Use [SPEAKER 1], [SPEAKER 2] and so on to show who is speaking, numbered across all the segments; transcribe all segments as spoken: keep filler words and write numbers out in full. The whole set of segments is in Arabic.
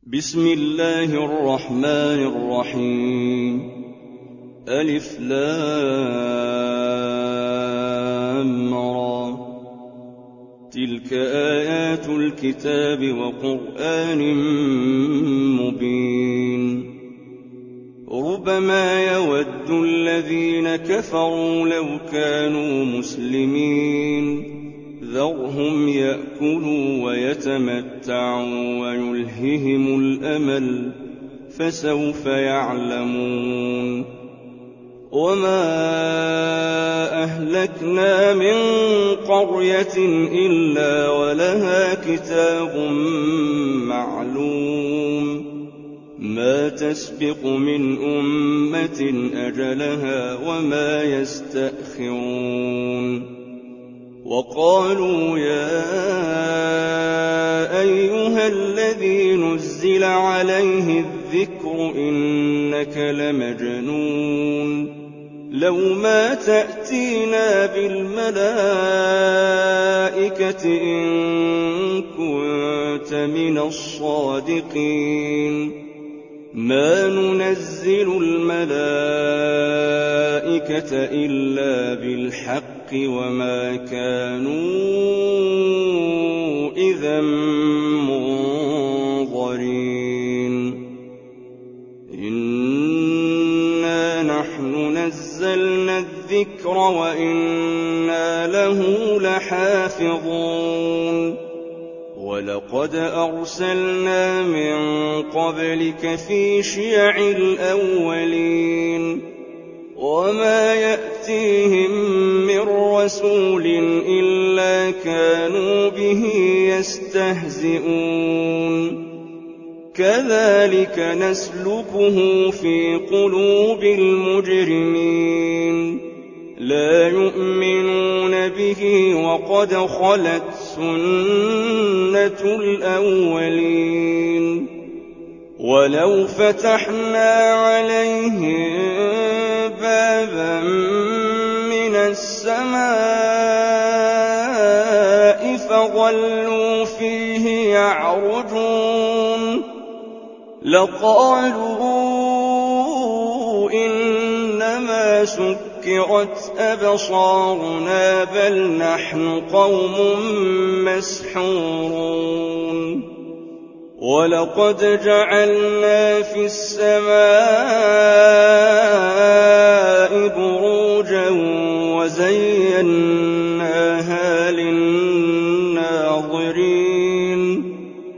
[SPEAKER 1] بسم الله الرحمن الرحيم. ألف لام را. تلك آيات الكتاب وقرآن مبين. ربما يود الذين كفروا لو كانوا مسلمين. ذرهم يأكلوا ويتمتعوا ويلههم الأمل فسوف يعلمون. وما أهلكنا من قرية إلا ولها كتاب معلوم ما تسبق من أمة أجلها وما يستأخرون. وقالوا يا أيها الذي نزل عليه الذكر إنك لمجنون لو ما تأتينا بالملائكة إن كنت من الصادقين. ما ننزل الملائكة إلا بالحق وما كانوا إذا منظرين. إنا نحن نزلنا الذكر وإنا له لحافظون. ولقد أرسلنا من قبلك في شيع الأولين وما يأتيهم من رسول إلا كانوا به يستهزئون. كذلك نسلكه في قلوب المجرمين. لا يؤمنون به وقد خلت سنة الأولين. ولو فتحنا عليهم بابا من السماء فظلوا فيه يعرجون لقالوا إنما سكرت أبصارنا بل نحن قوم مسحورون. ولقد جعلنا في السماء بروجا وزيناها للناظرين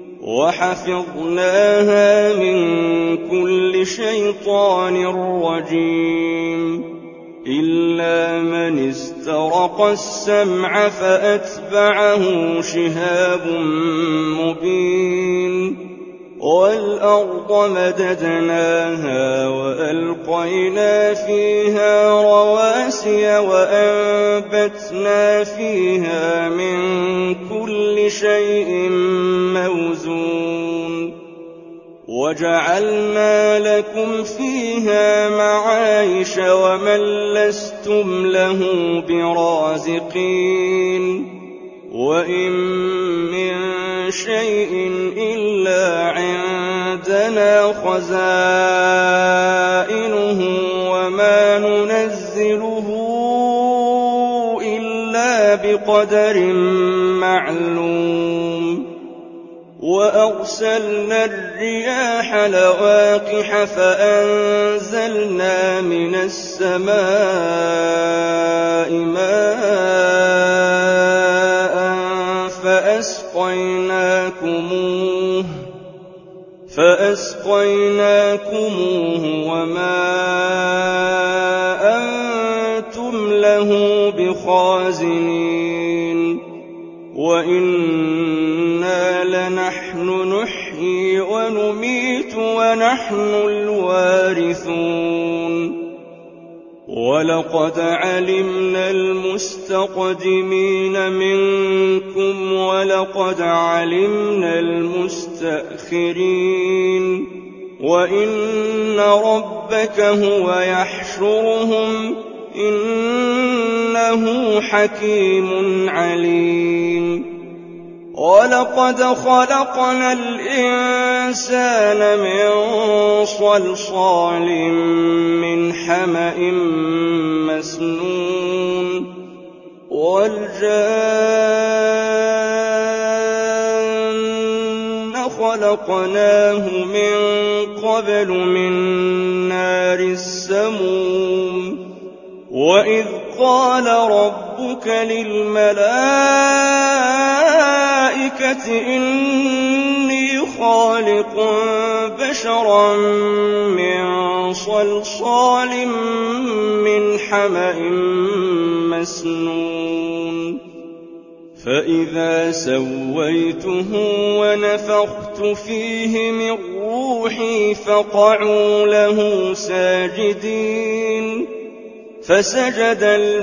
[SPEAKER 1] وحفظناها من كل شيطان رجيم إلا من استرق السمع فأتبعه شهاب مبين. والأرض مددناها وألقينا فيها رواسي وأنبتنا فيها من كل شيء موزون. وجعلنا لكم فيها معايش ومن لستم له برازقين. وإن من شيء إلا عندنا خزائنه وما ننزله إلا بقدر معلوم. وأرسلنا الرياح لواقح فأنزلنا من السماء ماء فأسقيناكموه فأسقيناكموه وما أنتم له بخازنين. وإنا لنحن نحيي ونميت ونحن الوارثون. ولقد علمنا المستقدمين منكم ولقد علمنا المستأخرين. وإن ربك هو يحشرهم إنه حكيم عليم. وَلَقَدْ خَلَقْنَا الْإِنسَانَ مِن صَلْصَالٍ مِّنْ حَمَإٍ مَّسْنُونٍ وَالْجَانَّ خَلَقْنَاهُ مِن قَبْلُ مِن نَّارِ السَّمُومِ وَإِذْ قَالَ رَبُّكَ لِلْمَلَائِكَةِ إِنِّي خَالِقٌ بَشَرًا مِّن صَلْصَالٍ مِّنْ حَمَإٍ مَّسْنُونٍ فَإِذَا سَوَّيْتُهُ وَنَفَخْتُ فِيهِ مِن رُّوحِي فَقَعُوا لَهُ سَاجِدِينَ فَسَجَدَ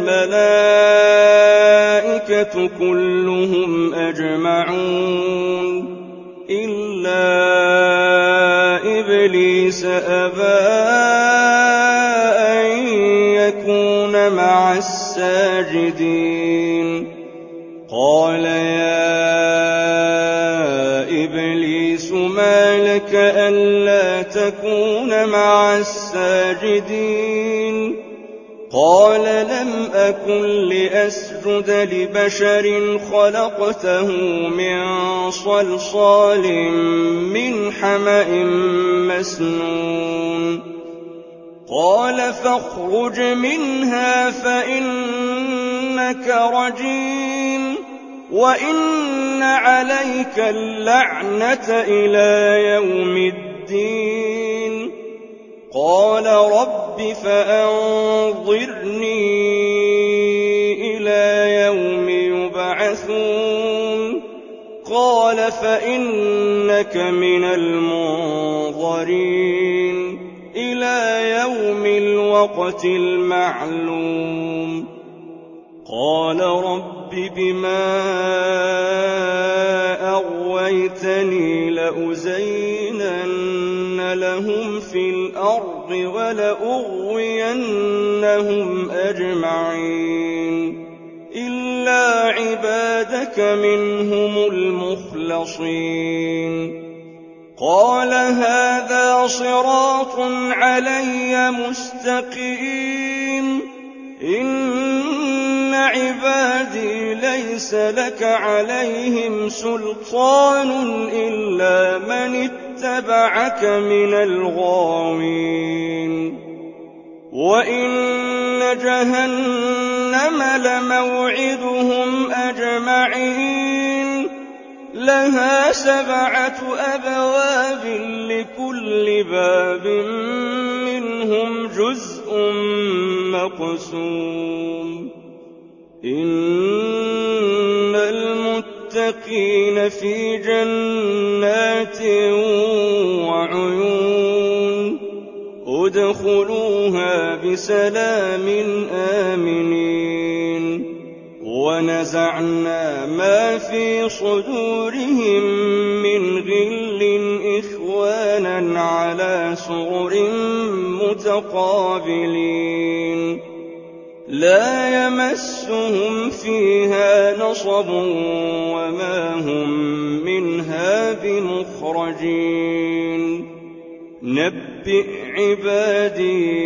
[SPEAKER 1] الْمَلَائِكَةُ كُلُّهُمْ أَجْمَعُونَ إِلَّا إِبْلِيسَ أَبَىٰ أَن يَكُونَ مَعَ السَّاجِدِينَ قَالَ يَا إِبْلِيسُ مَا لَكَ أَلَّا تَكُونَ مَعَ السَّاجِدِينَ قَالَ لَمْ أَكُن لِّأَسْجُدَ لِبَشَرٍ خَلَقْتَهُ مِن صَلْصَالٍ مِّنْ حَمَإٍ مَّسْنُونٍ قَالَ فَاخْرُجْ مِنْهَا فَإِنَّكَ رَجِيمٌ وَإِنَّ عَلَيْكَ اللَّعْنَةَ إِلَىٰ يَوْمِ الدِّينِ قَالَ رَبِّ فَأَنظِرْنِي إِلَىٰ يَوْمِ يُبْعَثُونَ قَالَ فَإِنَّكَ مِنَ الْمُنظَرِينَ إِلَىٰ يَوْمِ الْوَقْتِ الْمَعْلُومِ قَالَ رَبِّ بِمَا أَغْوَيْتَنِي لَأُزَيِّنَنَّ لَهُمْ فِي الْأَرْضِ وَلَأُغْوِيَنَّهُمْ أَجْمَعِينَ إِلَّا عِبَادَكَ مِنْهُمُ الْمُخْلَصِينَ قَالَ هَٰذَا صِرَاطٌ عَلَيَّ مُسْتَقِيمٌ إِنَّ عِبَادِي لَيْسَ لَكَ عَلَيْهِمْ سُلْطَانٌ إِلَّا مَنِ اتَّبَعَكَ مِنَ الْغَاوِينَ وَإِنَّ جَهَنَّمَ لَمَوْعِدُهُمْ أَجْمَعِينَ لَهَا سَبْعَةُ أَبْوَابٍ لِّكُلِّ بَابٍ مِّنْهُمْ جُزْءٌ مَّقْسُومٌ إِنَّ الْمُتَّقِينَ فِي جَنَّاتٍ وَعُيُونٍ ادْخُلُوهَا بِسَلَامٍ آمِنِينَ وَنَزَعْنَا مَا فِي صُدُورِهِم مِّنْ غِلٍّ إِخْوَانًا عَلَىٰ سُرُرٍ مُّتَقَابِلِينَ لَا يَمَسُّهُمْ فِيهَا نَصَبٌ وَمَا هُم مِّنْهَا بِمُخْرَجِينَ نَبِّئْ عِبَادِي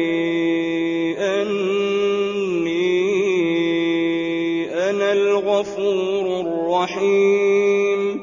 [SPEAKER 1] أَنِّي أَنَا الْغَفُورُ الرَّحِيمُ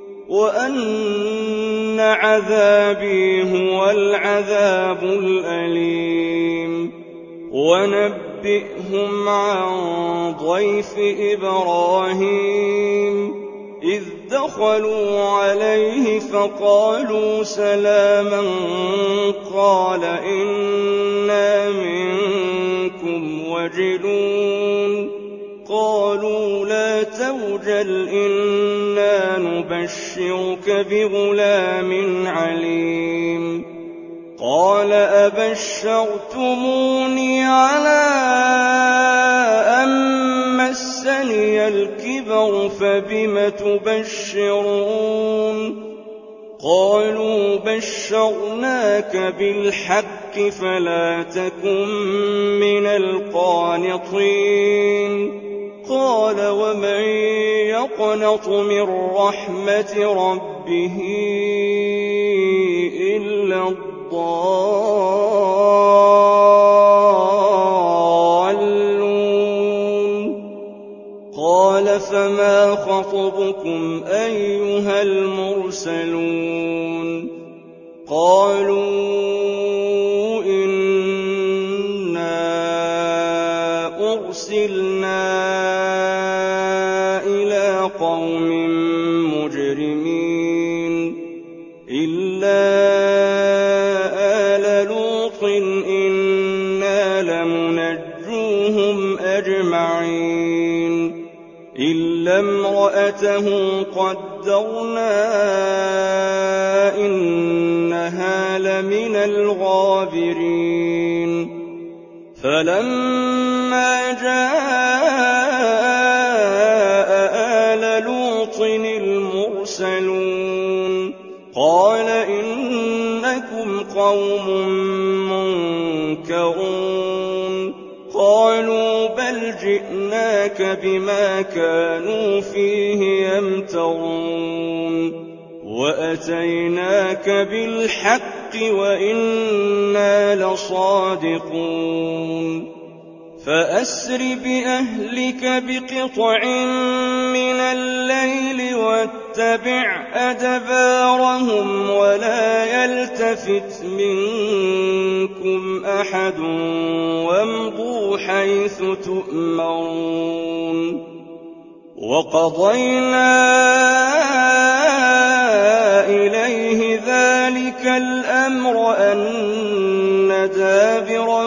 [SPEAKER 1] وَأَنَّ عَذَابِي هُوَ الْعَذَابُ الْأَلِيمُ وَنَبِّئْهُمْ عَن ضَيْفِ إِبْرَاهِيمَ إِذْ دَخَلُوا عَلَيْهِ فَقَالُوا سَلَامًا قَالَ إِنَّا مِنكُمْ وَجِلُونَ قَالُوا لَا تَوْجَلْ إِنَّا نُبَشِّرُكَ بِغُلَامٍ عَلِيمٍ قَالَ أَبَشَّرْتُمُونِي عَلَىٰ أَن مَّسَّنِيَ الْكِبَرُ فَبِمَ تُبَشِّرُونَ قَالُوا بَشَّرْنَاكَ بِالْحَقِّ فَلَا تَكُن مِّنَ الْقَانِطِينَ قال ومن يقنط من رحمة ربه إلا الضالون قال فما خطبكم أيها المرسلون قالوا أرسلنا إلى قوم مجرمين إلا آل لوط إنا لمنجوهم أجمعين إلا امرأته قدرنا إنها لمن الغابرين فلما جاء آل لوط المرسلون قال إنكم قوم منكرون قالوا بل جئناك بما كانوا فيه يمترون وأتيناك بالحق وإنا لصادقون فأسر بأهلك بقطع من الليل واتبع أدبارهم ولا يلتفت منكم أحد وامضوا حيث تؤمرون وقضينا إليه ذلك الأمر أن دابر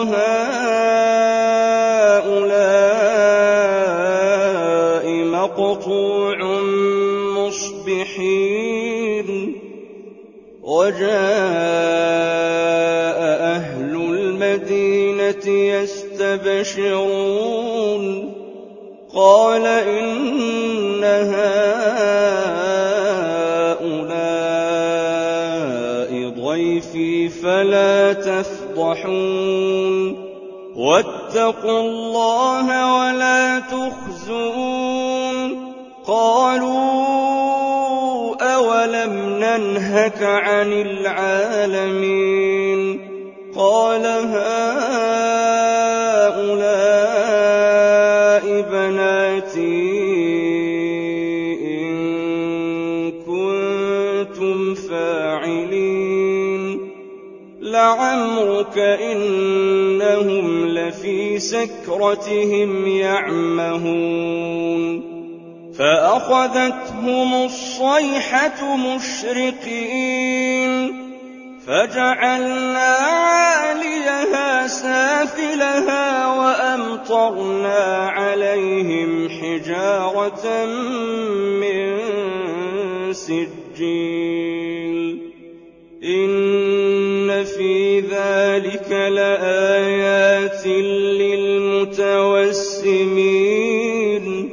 [SPEAKER 1] هؤلاء مقطوع مصبحين وجاء أهل المدينة يستبشرون قال إن هؤلاء ضيفي فلا تفضحون واتقوا الله ولا تخزون قالوا أولم ننهك عن العالمين قال هؤلاء بناتي إن كنتم فاعلين لعمرك إنهم لفي سكرتهم يعمهون فأخذتهم الصيحة مشرقين فجعلنا عاليها سافلها وأمطرنا عليهم حجارة من سجيل إن في ذلك لآيات للمتوسمين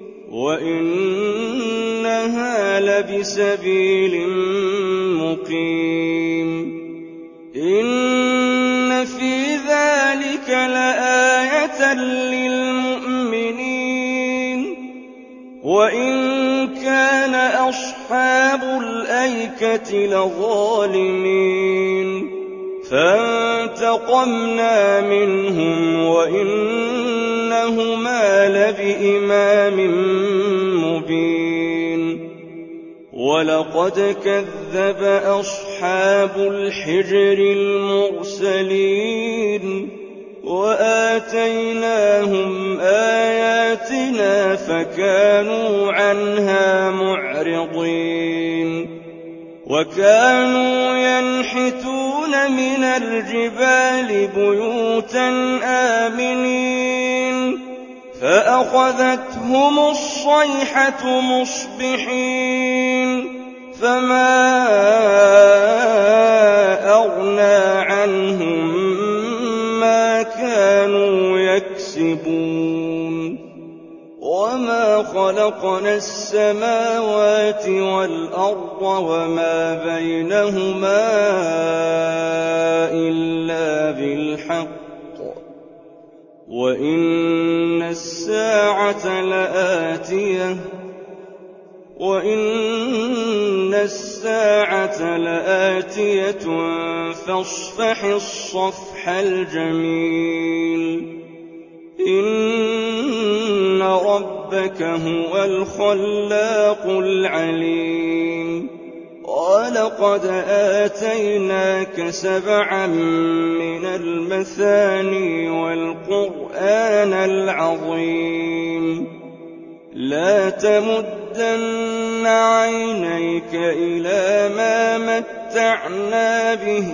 [SPEAKER 1] وإنها لبسبيل مقيم إن في ذلك لآية للمؤمنين وإن كان أصحاب الأيكة لظالمين فانتقمنا منهم وإنهما لبإمام مبين ولقد كذب أصحاب الحجر المرسلين وآتيناهم آياتنا فكانوا عنها معرضين وكانوا ينحتون من الجبال بيوتا آمنين فأخذتهم الصيحة مصبحين فما أغنى عنهم ما كانوا يكسبون وما خلقنا السماوات والأرض وما بينهما إلا بالحق وَإِنَّ السَّاعَةَ لَآتِيَةٌ وَإِنَّ السَّاعَةَ لَآتِيَةٌ فَاصْفَحِ الصَّفْحَ الْجَمِيلَ إِنَّ رَبَّكَ هُوَ الْخَلَّاقُ الْعَلِيمُ وَلَقَدْ آتَيْنَاكَ سَبْعًا مِّنَ الْمَثَانِي وَالْقُرْآنَ الْعَظِيمَ لَا تَمُدَّنَّ عَيْنَيْكَ إِلَىٰ مَا مَتَّعْنَا بِهِ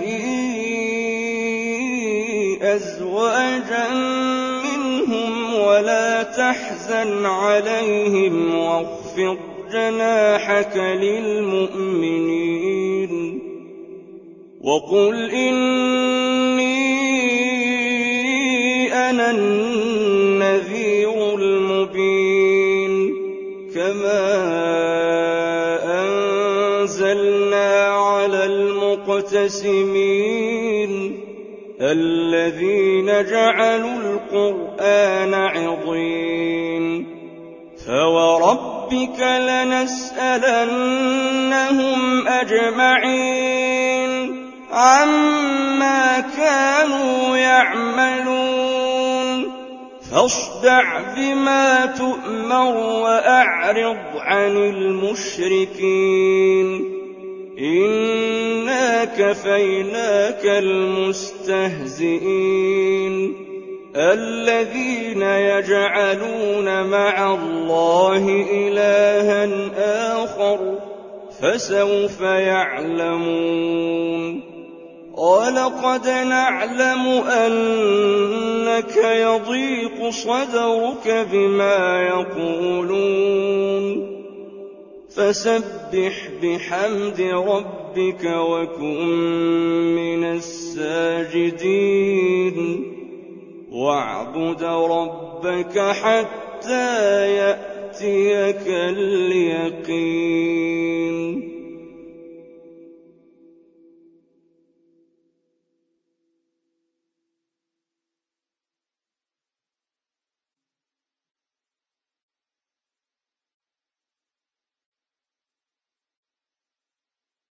[SPEAKER 1] أَزْوَاجًا مِّنْهُمْ وَلَا تَحْزَنْ عَلَيْهِمْ وَاخْفِضْ جَنَاحَكَ لِلْمُؤْمِنِينَ وَقُلْ إِنِّي أَنَا النَّذِيرُ الْمُبِينُ كَمَا أَنزَلْنَا عَلَى الْمُقْتَسِمِينَ الَّذِينَ جَعَلُوا الْقُرْآنَ عِضِينَ فَوَرَبِّكَ لَنَسْأَلَنَّهُمْ أَجْمَعِينَ عَمَّا كَانُوا يَعْمَلُونَ فَاصْدَعْ بِمَا تُؤْمَرُ وَأَعْرِضْ عَنِ الْمُشْرِكِينَ إِنَّا كَفَيْنَاكَ الْمُسْتَهْزِئِينَ الَّذِينَ يَجْعَلُونَ مَعَ اللَّهِ إِلَٰهًا آخَرَ فَسَوْفَ يَعْلَمُونَ وَلَقَدْ نَعْلَمُ أَنَّكَ يَضِيقُ صَدْرُكَ بِمَا يَقُولُونَ فَسَبِّحْ بِحَمْدِ رَبِّكَ وَكُن مِّنَ السَّاجِدِينَ وَاعْبُدْ رَبَّكَ حَتَّىٰ يَأْتِيَكَ الْيَقِينُ